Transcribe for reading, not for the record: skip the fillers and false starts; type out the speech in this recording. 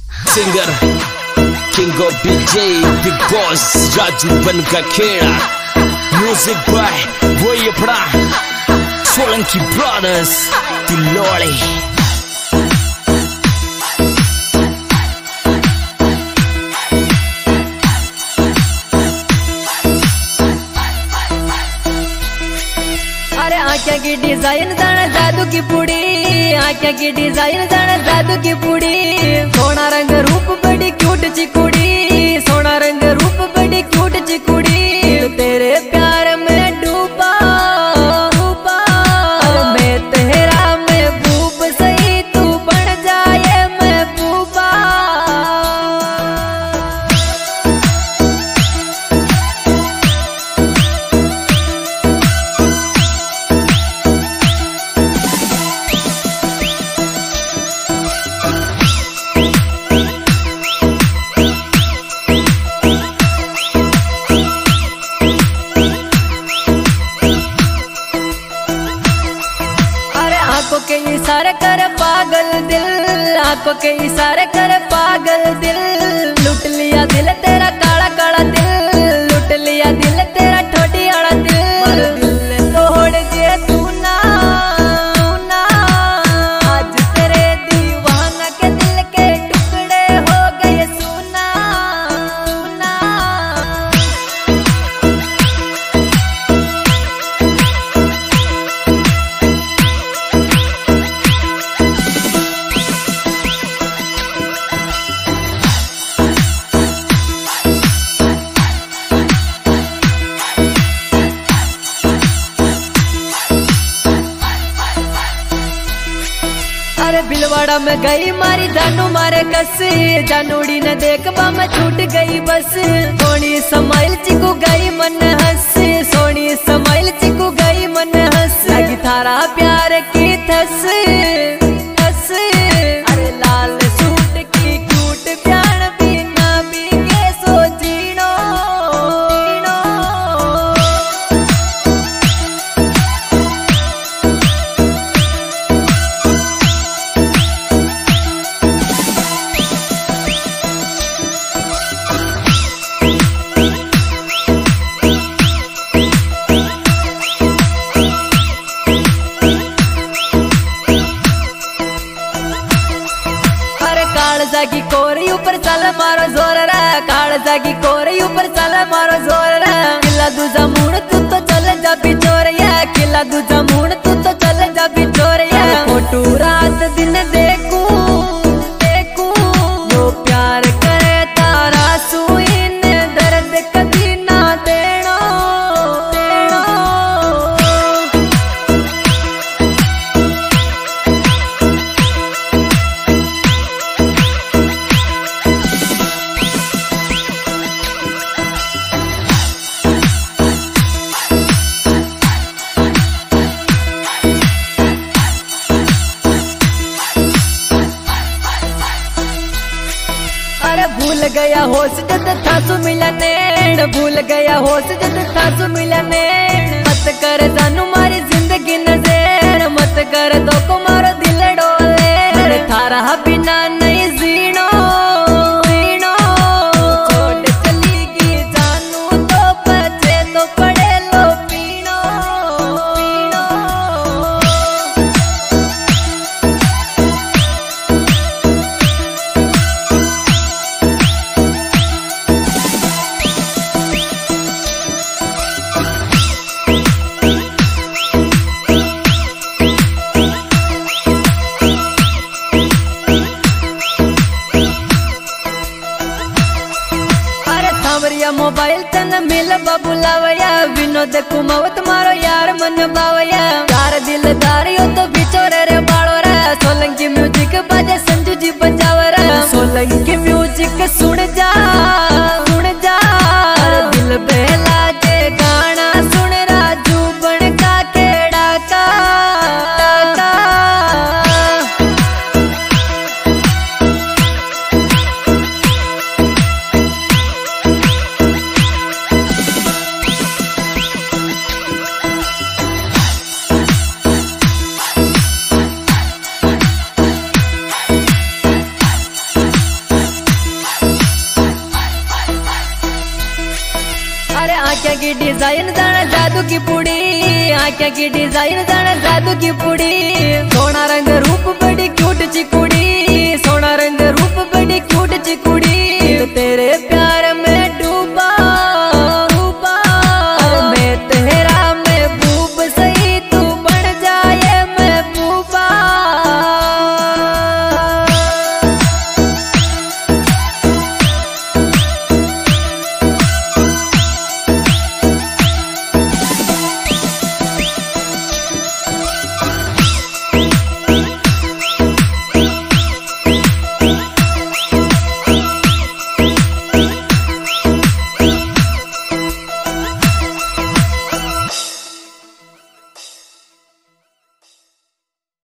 Singer king of DJ big boss Raju बन का Kheda music by वही अपना सोलंकी ब्रदर्स तिलोड़े। आँखें की डिजाइन जाने जादू की पूड़ी, आँखें की डिजाइन जाने जादू की पूड़ी। सोना रंग रूप बड़ी क्यूट चिकुड़ी, सोना रंग रूप बड़ी क्यूट चिकुड़ी। तेरे प्यार में डूबा डूबा मैं तेरा महबूब सही तू बन जाए महबूबा। आंखों के इशारे कर पागल दिल, आंखों के इशारे कर पागल दिल। लूट लिया दिल तेरा काला काला दिल, लूट लिया दिल तेरा ठोटी आड़ा दिल। दिल तोड़ दिए तू ना आज तेरे दीवाना के दिल के टुकड़े हो गए सुना सुना। अरे बिलवाड़ा में गई मारी जानू मारे कसी, जानूड़ी ने देख बा मैं छूट गई बस। सोनी समाइल चिकू गई मन हंस, सोनी समाइल चिकू गई मन हंस। लगी थारा प्यार की थस थस। अरे लाल सूट की क्यूट प्यार बिना बीगे सो जीनो जीनो। कालजागी कोरी ऊपर चल मारो जोर रे, कालजागी कोरी ऊपर चल मारो जोर रे। किला दूजा मूण तू तो चल जा बिचोरिया, किला दूजा मूण तू तो चल जा बिचोरिया। फोटू रात दिन देखूं देखूं यो प्यार करे तारा सुईन दर्द कभी ना देना देना। अरे भूल गया होश जब था सु मिला नैन, भूल गया होश जब था सु मिला नैन। मत कर जानू मारी जिंदगी नजर, मत कर दो को मारो दिल डोले। अरे थारा बिना नहीं जीनो जीनो। छोड़ चलीगी जानू तो बचे तो पड़े लो पीनो पीनो। मोबाइल तन मिल बुलावया, विनोद कुमावत मारो यार मन बावया। यार दिलदार यो तो बिचोरे रे बाड़ो रे। सोलंकी म्यूजिक बजे संजू जी बजाव रे। सोलंकी म्यूजिक सुन जा सुन जा। दिल बहला जे गाना सुन राजू बन का खेड़ा का। आंखें की डिजाइन जाने जादू की पुड़ी, आंखें की डिजाइन जाने जादू की पुड़ी, सोना रंग रूप बड़ी क्यूट चिकुड़ी।